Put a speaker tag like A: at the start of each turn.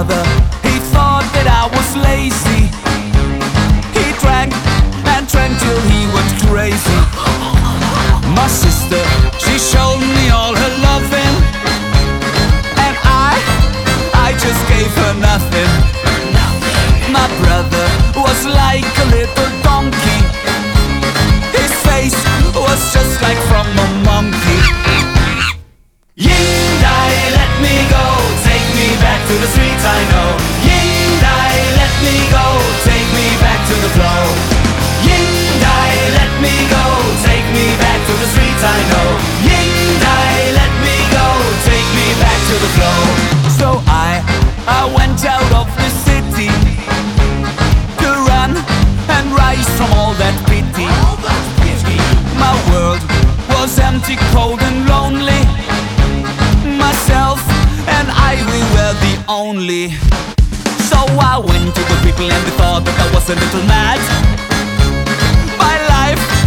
A: father, he thought that I was lazy. He drank and drank till he went crazy. My sister, she showed me all her loving, and I just gave her nothing. My brother was like a little donkey. His face was just like from a monkey. Ying Dai, let me go, take me back to the streets I know. Ying Dai, let me go, take me back to the flow. Ying Dai, let me go, take me back to the streets I know. Ying Dai, let me go, take me back to the flow. So I went out of the city to run and rise from all that pity. My world was empty, cold and lonely. Myself and I, we were the only. So I went to the people and they thought that I was a little mad. My life